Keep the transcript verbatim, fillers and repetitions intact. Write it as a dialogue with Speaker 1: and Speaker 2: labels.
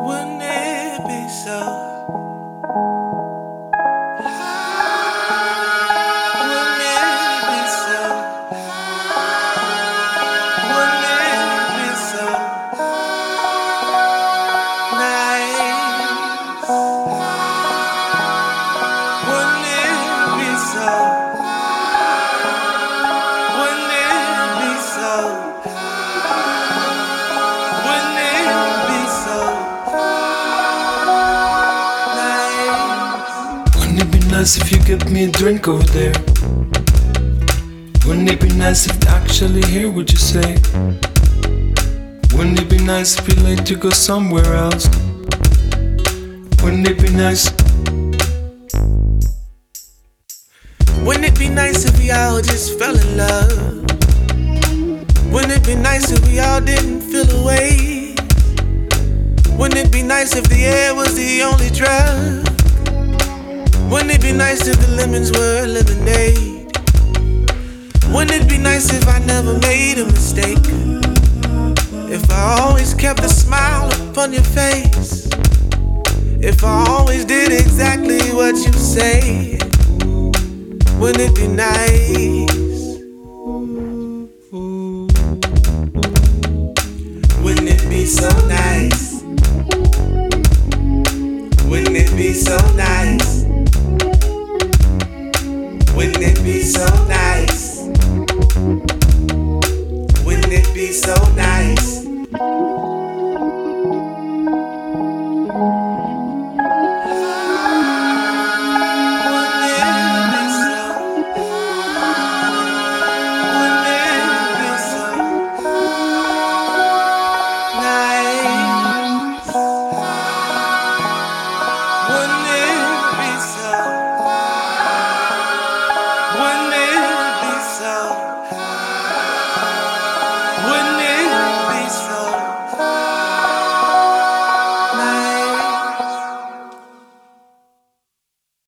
Speaker 1: Wouldn't it be so? Wouldn't it be so? Wouldn't it be so nice? Wouldn't it be so? Wouldn't it be so? Wouldn't it be so nice?
Speaker 2: Wouldn't it be nice if you get me a drink over there? Wouldn't it be nice if they actually hear what you say? Wouldn't it be nice if we like to go somewhere else? Wouldn't it be nice?
Speaker 1: Wouldn't it be nice if we all just fell in love? Wouldn't it be nice if we all didn't feel away? Wouldn't it be nice if the air was the only drug? Wouldn't it be nice if the lemons were lemonade? Wouldn't it be nice if I never made a mistake? If I always kept a smile upon your face? If I always did exactly what you say? Wouldn't it be nice? Wouldn't it be so nice? Wouldn't it be so nice? Wouldn't it be so nice? Wouldn't it be so nice? Wouldn't